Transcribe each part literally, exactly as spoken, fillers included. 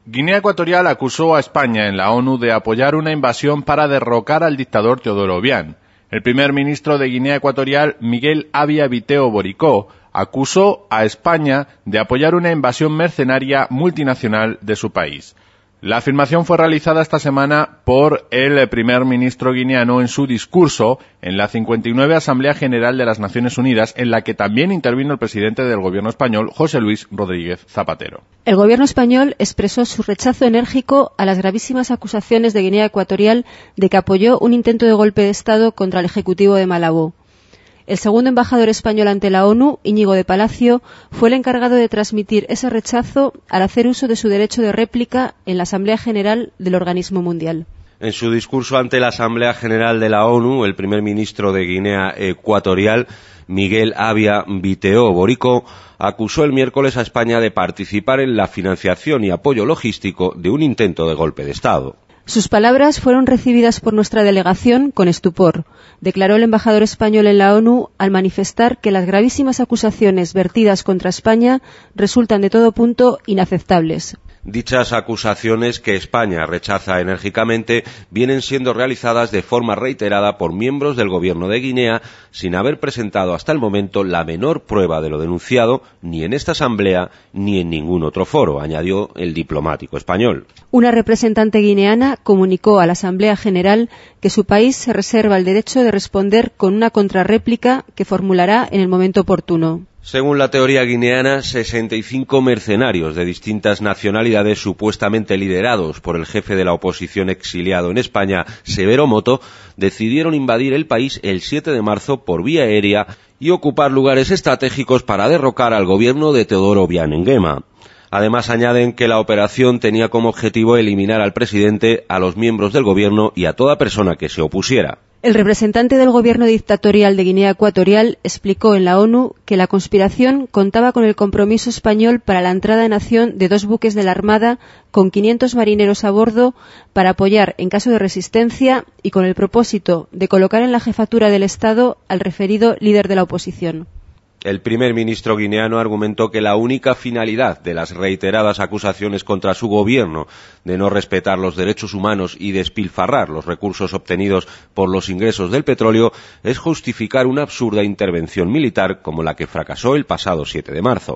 Guinea Ecuatorial acusó a España en la ONU de apoyar una invasión para derrocar al dictador Teodoro Obiang. El primer ministro de Guinea Ecuatorial, Miguel Abia Biteo Boricó, acusó a España de apoyar una invasión mercenaria multinacional de su país. La afirmación fue realizada esta semana por el primer ministro guineano en su discurso en la cincuenta y nueve Asamblea General de las Naciones Unidas, en la que también intervino el presidente del gobierno español, José Luis Rodríguez Zapatero. El gobierno español expresó su rechazo enérgico a las gravísimas acusaciones de Guinea Ecuatorial de que apoyó un intento de golpe de Estado contra el Ejecutivo de Malabo. El segundo embajador español ante la ONU, Íñigo de Palacio, fue el encargado de transmitir ese rechazo al hacer uso de su derecho de réplica en la Asamblea General del Organismo Mundial. En su discurso ante la Asamblea General de la ONU, el primer ministro de Guinea Ecuatorial, Miguel Abia Biteo Boricó, acusó el miércoles a España de participar en la financiación y apoyo logístico de un intento de golpe de Estado. Sus palabras fueron recibidas por nuestra delegación con estupor, declaró el embajador español en la ONU al manifestar que las gravísimas acusaciones vertidas contra España resultan de todo punto inaceptables. Dichas acusaciones, que España rechaza enérgicamente, vienen siendo realizadas de forma reiterada por miembros del gobierno de Guinea, sin haber presentado hasta el momento la menor prueba de lo denunciado, ni en esta asamblea ni en ningún otro foro, añadió el diplomático español. Una representante guineana comunicó a la Asamblea General que su país se reserva el derecho de responder con una contrarréplica que formulará en el momento oportuno. Según la teoría guineana, sesenta y cinco mercenarios de distintas nacionalidades supuestamente liderados por el jefe de la oposición exiliado en España, Severo Moto, decidieron invadir el país el siete de marzo por vía aérea y ocupar lugares estratégicos para derrocar al gobierno de Teodoro Obiang Nguema. Además, añaden que la operación tenía como objetivo eliminar al presidente, a los miembros del gobierno y a toda persona que se opusiera. El representante del gobierno dictatorial de Guinea Ecuatorial explicó en la ONU que la conspiración contaba con el compromiso español para la entrada en acción de dos buques de la Armada con quinientos marineros a bordo para apoyar en caso de resistencia y con el propósito de colocar en la jefatura del Estado al referido líder de la oposición. El primer ministro guineano argumentó que la única finalidad de las reiteradas acusaciones contra su gobierno de no respetar los derechos humanos y despilfarrar los recursos obtenidos por los ingresos del petróleo es justificar una absurda intervención militar como la que fracasó el pasado siete de marzo.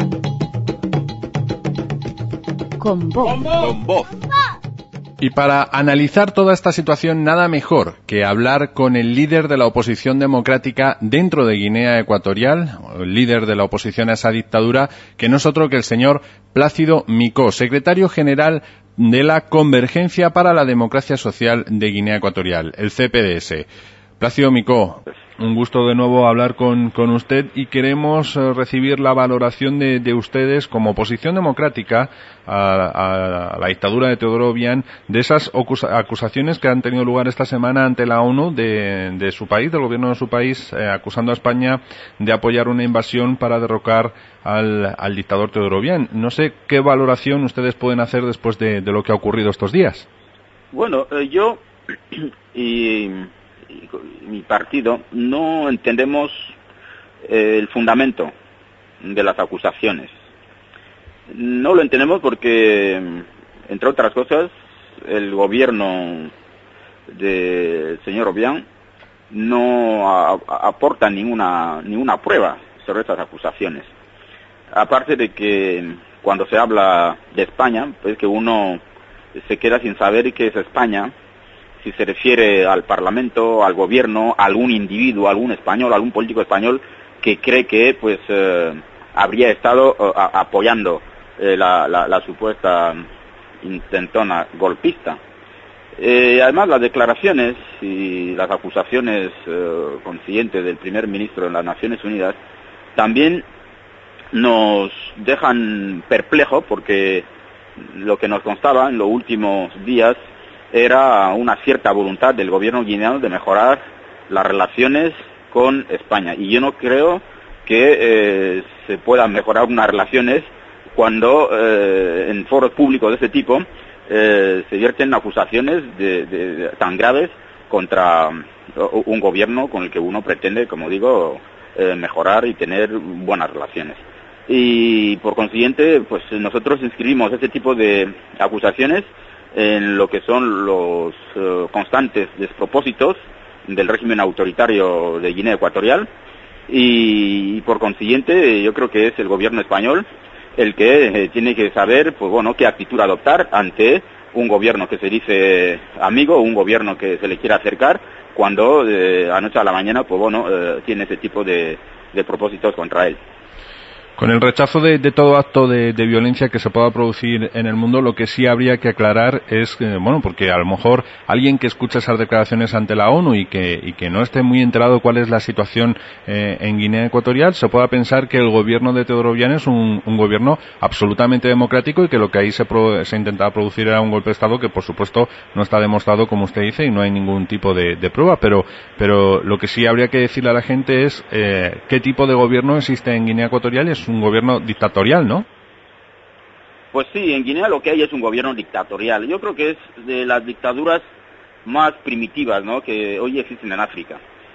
Con voz. Con voz. Y para analizar toda esta situación, nada mejor que hablar con el líder de la oposición democrática dentro de Guinea Ecuatorial, el líder de la oposición a esa dictadura, que no es otro que el señor Plácido Micó, secretario general de la Convergencia para la Democracia Social de Guinea Ecuatorial, el C P D S. Plácido Micó, un gusto de nuevo hablar con, con usted y queremos uh, recibir la valoración de, de ustedes como oposición democrática a, a, a la dictadura de Teodoro Obiang, de esas acusaciones que han tenido lugar esta semana ante la ONU de, de su país, del gobierno de su país, eh, acusando a España de apoyar una invasión para derrocar al, al dictador Teodoro Obiang. No sé qué valoración ustedes pueden hacer después de, de lo que ha ocurrido estos días. Bueno, eh, yo y... mi partido no entendemos eh, el fundamento de las acusaciones. No lo entendemos porque, entre otras cosas, el gobierno del señor Obiang no a, a, aporta ninguna ninguna prueba sobre estas acusaciones. Aparte de que cuando se habla de España, pues que uno se queda sin saber qué es España, si se refiere al Parlamento, al Gobierno, a algún individuo, algún español, algún político español que cree que pues eh, habría estado eh, a, apoyando eh, la, la, la supuesta intentona golpista. Eh, además, las declaraciones y las acusaciones eh, consiguientes del primer ministro de las Naciones Unidas también nos dejan perplejos, porque lo que nos constaba en los últimos días era una cierta voluntad del gobierno guineano de mejorar las relaciones con España. Y yo no creo que eh, se puedan mejorar unas relaciones cuando eh, en foros públicos de este tipo eh, se vierten acusaciones de, de, de, tan graves contra un gobierno con el que uno pretende, como digo, eh, mejorar y tener buenas relaciones. y por consiguiente pues nosotros inscribimos ese tipo de acusaciones en lo que son los uh, constantes despropósitos del régimen autoritario de Guinea Ecuatorial y, y por consiguiente yo creo que es el gobierno español el que eh, tiene que saber pues bueno qué actitud adoptar ante un gobierno que se dice amigo, un gobierno que se le quiere acercar cuando de anoche a la mañana pues bueno eh, tiene ese tipo de, de propósitos contra él. Con el rechazo de, de todo acto de, de violencia que se pueda producir en el mundo, lo que sí habría que aclarar es, eh, bueno, porque a lo mejor alguien que escucha esas declaraciones ante la ONU y que, y que no esté muy enterado cuál es la situación eh, en Guinea Ecuatorial, se pueda pensar que el gobierno de Teodoro Obiang es un, un gobierno absolutamente democrático y que lo que ahí se, pro, se intentaba producir era un golpe de Estado que, por supuesto, no está demostrado, como usted dice, y no hay ningún tipo de, de prueba. Pero, pero lo que sí habría que decirle a la gente es eh, qué tipo de gobierno existe en Guinea Ecuatorial. Es un gobierno dictatorial, ¿no? Pues sí, en Guinea lo que hay es un gobierno dictatorial. Yo creo que es de las dictaduras más primitivas, ¿no?, que hoy existen en África.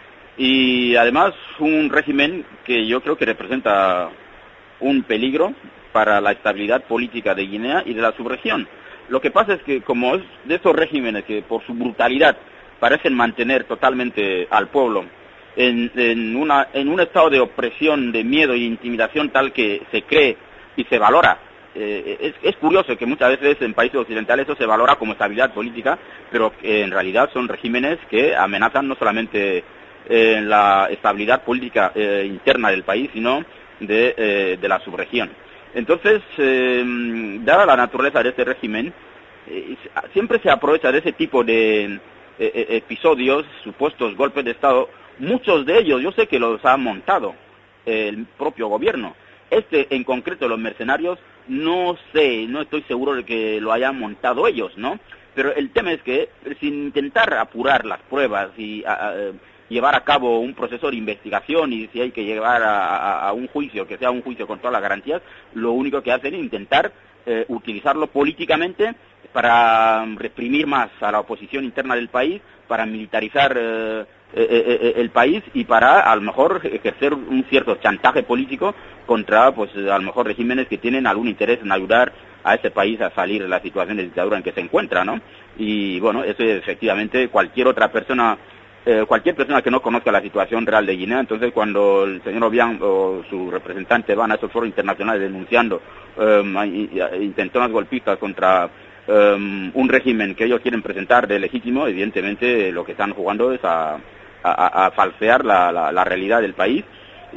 Y además un régimen que yo creo que representa un peligro para la estabilidad política de Guinea y de la subregión. Lo que pasa es que como es de esos regímenes que por su brutalidad parecen mantener totalmente al pueblo En, en, una, en un estado de opresión, de miedo e intimidación tal que se cree y se valora. Eh, es, es curioso que muchas veces en países occidentales eso se valora como estabilidad política, pero que en realidad son regímenes que amenazan no solamente eh, la estabilidad política eh, interna del país, sino de, eh, de la subregión. Entonces, eh, dada la naturaleza de este régimen, eh, siempre se aprovecha de ese tipo de eh, episodios, supuestos golpes de Estado. Muchos de ellos yo sé que los ha montado el propio gobierno. Este en concreto, los mercenarios, no sé, no estoy seguro de que lo hayan montado ellos, ¿no? Pero el tema es que sin intentar apurar las pruebas y a, a, llevar a cabo un proceso de investigación y si hay que llevar a, a, a un juicio, que sea un juicio con todas las garantías, lo único que hacen es intentar eh, utilizarlo políticamente para reprimir más a la oposición interna del país, para militarizar eh, eh, el país y para a lo mejor ejercer un cierto chantaje político contra pues a lo mejor regímenes que tienen algún interés en ayudar a ese país a salir de la situación de dictadura en que se encuentra, ¿no? Y bueno, eso efectivamente cualquier otra persona, eh, cualquier persona que no conozca la situación real de Guinea, entonces cuando el señor Obiang o su representante van a esos foros internacionales denunciando eh, intentonas golpistas contra Um, un régimen que ellos quieren presentar de legítimo, evidentemente lo que están jugando es a, a, a falsear la, la, la realidad del país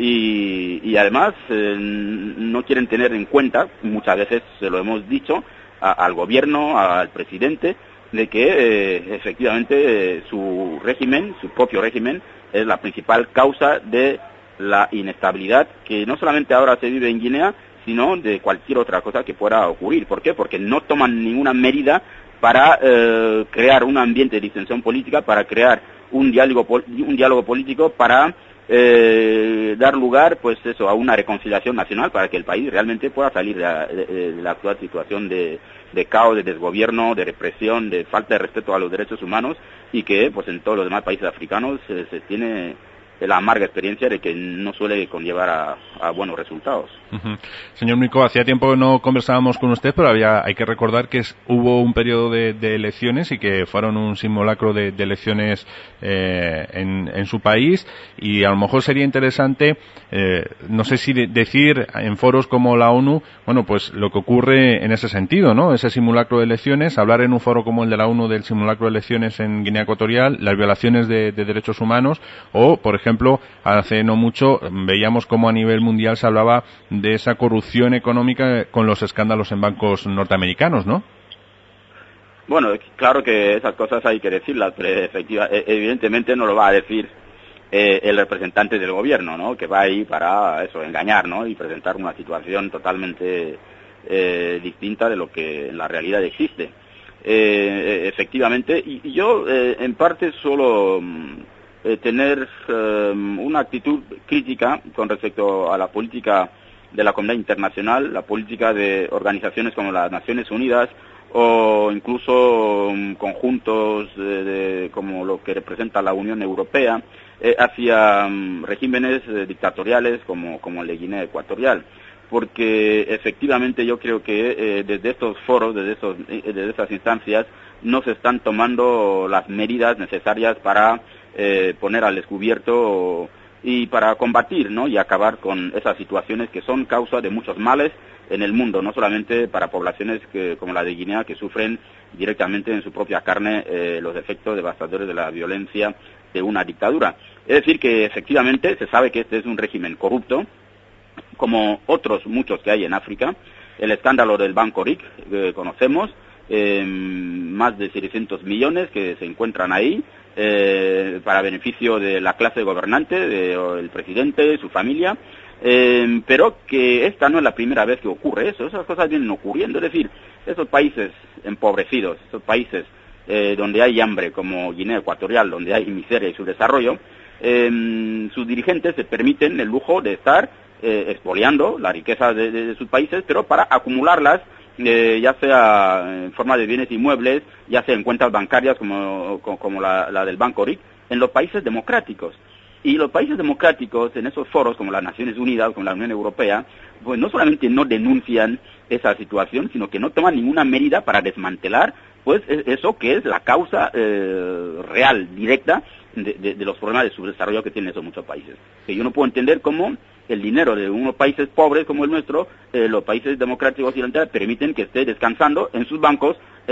y, y además eh, no quieren tener en cuenta, muchas veces se lo hemos dicho, a, al gobierno, al presidente, de que eh, efectivamente eh, su régimen, su propio régimen, es la principal causa de la inestabilidad que no solamente ahora se vive en Guinea, sino de cualquier otra cosa que pueda ocurrir. ¿Por qué? Porque no toman ninguna medida para eh, crear un ambiente de distensión política, para crear un diálogo, un diálogo político, para eh, dar lugar, pues eso, a una reconciliación nacional, para que el país realmente pueda salir de la, de, de la actual situación de, de caos, de desgobierno, de represión, de falta de respeto a los derechos humanos y que, pues, en todos los demás países africanos eh, se tiene la amarga experiencia de que no suele conllevar a, a buenos resultados. Uh-huh. Señor Micó, hacía tiempo que no conversábamos con usted, pero había, hay que recordar que es, hubo un periodo de, de elecciones y que fueron un simulacro de, de elecciones eh, en, en su país y a lo mejor sería interesante, eh, no sé si de, decir en foros como la ONU, bueno, pues lo que ocurre en ese sentido, ¿no? Ese simulacro de elecciones, hablar en un foro como el de la ONU del simulacro de elecciones en Guinea Ecuatorial, las violaciones de, de derechos humanos o, por ejemplo, Por ejemplo, hace no mucho veíamos cómo a nivel mundial se hablaba de esa corrupción económica con los escándalos en bancos norteamericanos, ¿no? Bueno, claro que esas cosas hay que decirlas, pero efectiva, evidentemente no lo va a decir eh, el representante del gobierno, ¿no? Que va ahí para eso, engañar, ¿no? Y presentar una situación totalmente eh, distinta de lo que en la realidad existe. Eh, efectivamente, y, y yo eh, en parte solo Eh, tener eh, una actitud crítica con respecto a la política de la comunidad internacional, la política de organizaciones como las Naciones Unidas o incluso um, conjuntos de, de, como lo que representa la Unión Europea eh, hacia um, regímenes eh, dictatoriales como, como el de Guinea Ecuatorial. porque efectivamente yo creo que eh, desde estos foros, desde, estos, eh, desde estas instancias, no se están tomando las medidas necesarias para eh, poner al descubierto y para combatir, ¿no?, y acabar con esas situaciones que son causa de muchos males en el mundo, no solamente para poblaciones que, como la de Guinea, que sufren directamente en su propia carne eh, los efectos devastadores de la violencia de una dictadura. Es decir, que efectivamente se sabe que este es un régimen corrupto, como otros muchos que hay en África. El escándalo del Banco R I C, eh, conocemos, eh, más de seiscientos millones que se encuentran ahí, eh, para beneficio de la clase gobernante, del presidente, su familia, eh, pero que esta no es la primera vez que ocurre eso. Esas cosas vienen ocurriendo, es decir, esos países empobrecidos, esos países eh, donde hay hambre, como Guinea Ecuatorial, donde hay miseria y subdesarrollo, eh, sus dirigentes se permiten el lujo de estar eh, expoliando la riqueza de, de, de sus países, pero para acumularlas, Eh, ya sea en forma de bienes inmuebles, ya sea en cuentas bancarias como, como, como la, la del Banco R I C, en los países democráticos. Y los países democráticos, en esos foros como las Naciones Unidas, como la Unión Europea, pues no solamente no denuncian esa situación, sino que no toman ninguna medida para desmantelar pues eso que es la causa eh, real, directa, de, de, de los problemas de subdesarrollo que tienen esos muchos países. Que yo no puedo entender cómo el dinero de unos países pobres como el nuestro, eh, los países democráticos occidentales, permiten que esté descansando en sus bancos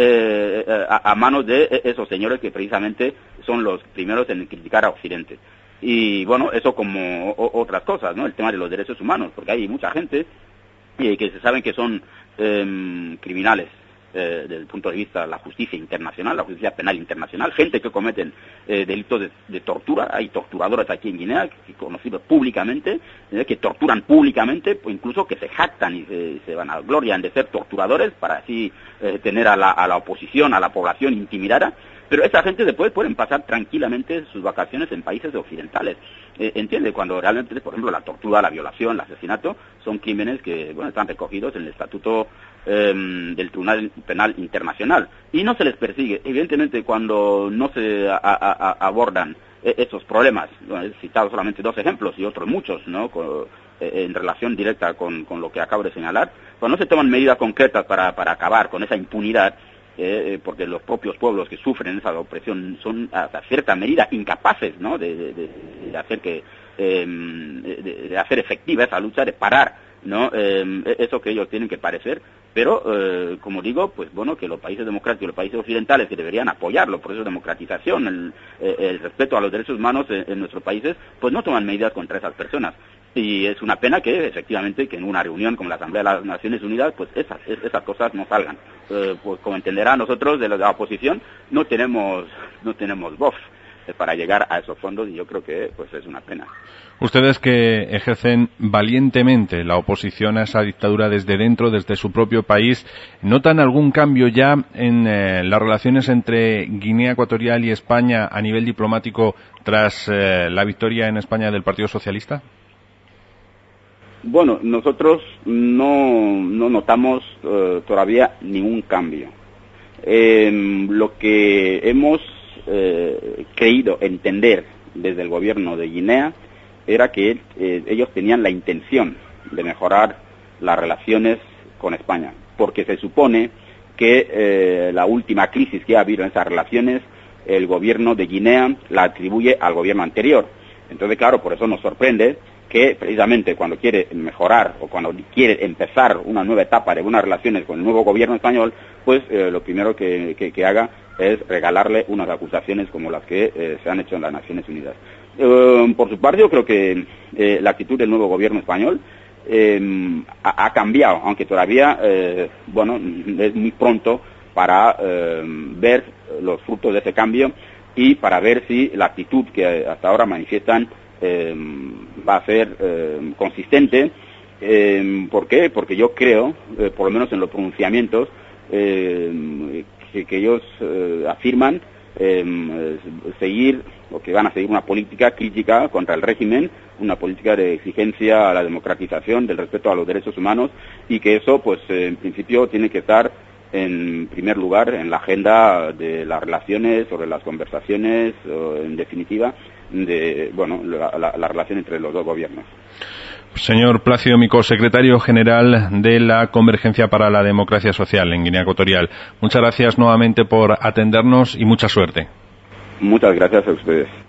eh, a, a manos de esos señores que precisamente son los primeros en criticar a Occidente. Y bueno, eso como o, otras cosas, ¿no? El tema de los derechos humanos, porque hay mucha gente eh, que se saben que son eh, criminales eh, desde el punto de vista de la justicia internacional, la justicia penal internacional, gente que cometen eh, delitos de, de tortura. Hay torturadores aquí en Guinea, que, conocidos públicamente, eh, que torturan públicamente, pues incluso que se jactan y se, se van a glorian de ser torturadores para así eh, tener a la, a la oposición, a la población intimidada. Pero esa gente después pueden pasar tranquilamente sus vacaciones en países occidentales. Eh, ¿Entiende? Cuando realmente, por ejemplo, la tortura, la violación, el asesinato, son crímenes que, bueno, están recogidos en el Estatuto eh, del Tribunal Penal Internacional. Y no se les persigue. Evidentemente, cuando no se a, a, a, abordan esos problemas, bueno, he citado solamente dos ejemplos y otros muchos, ¿no?, con, eh, en relación directa con, con lo que acabo de señalar, cuando no se toman medidas concretas para, para acabar con esa impunidad, Eh, porque los propios pueblos que sufren esa opresión son hasta cierta medida incapaces, ¿no?, de, de, de hacer que eh, de, de hacer efectiva esa lucha, de parar, ¿no?, eh, eso que ellos tienen que parecer. Pero eh, como digo, pues bueno, que los países democráticos, los países occidentales, que deberían apoyarlo, por eso democratización, el, el respeto a los derechos humanos en, en nuestros países, pues no toman medidas contra esas personas. Y es una pena que, efectivamente, que en una reunión como la Asamblea de las Naciones Unidas, pues esas, esas cosas no salgan. Eh, pues como entenderá, nosotros de la, de la oposición no tenemos, no tenemos voz eh, para llegar a esos fondos, y yo creo que pues es una pena. Ustedes que ejercen valientemente la oposición a esa dictadura desde dentro, desde su propio país, ¿notan algún cambio ya en eh, las relaciones entre Guinea Ecuatorial y España a nivel diplomático tras eh, la victoria en España del Partido Socialista? Bueno, nosotros no, no notamos uh, todavía ningún cambio. Eh, lo que hemos eh, creído entender desde el gobierno de Guinea era que eh, ellos tenían la intención de mejorar las relaciones con España, porque se supone que eh, la última crisis que ha habido en esas relaciones, el gobierno de Guinea la atribuye al gobierno anterior. Entonces, claro, por eso nos sorprende que precisamente cuando quiere mejorar o cuando quiere empezar una nueva etapa de buenas relaciones con el nuevo gobierno español, pues eh, lo primero que, que, que haga es regalarle unas acusaciones como las que eh, se han hecho en las Naciones Unidas. Eh, por su parte, yo creo que eh, la actitud del nuevo gobierno español eh, ha, ha cambiado, aunque todavía, eh, bueno, es muy pronto para eh, ver los frutos de ese cambio y para ver si la actitud que hasta ahora manifiestan Eh, va a ser eh, consistente. Eh, ¿Por qué? Porque yo creo, eh, por lo menos en los pronunciamientos, eh, que, que ellos eh, afirman eh, seguir, o que van a seguir una política crítica contra el régimen, una política de exigencia a la democratización, del respeto a los derechos humanos, y que eso, pues, eh, en principio tiene que estar en primer lugar en la agenda de las relaciones, sobre las conversaciones, o, en definitiva, de, bueno, la, la, la relación entre los dos gobiernos. Señor Plácido Micó, secretario general de la Convergencia para la Democracia Social en Guinea Ecuatorial. Muchas gracias nuevamente por atendernos y mucha suerte. Muchas gracias a ustedes.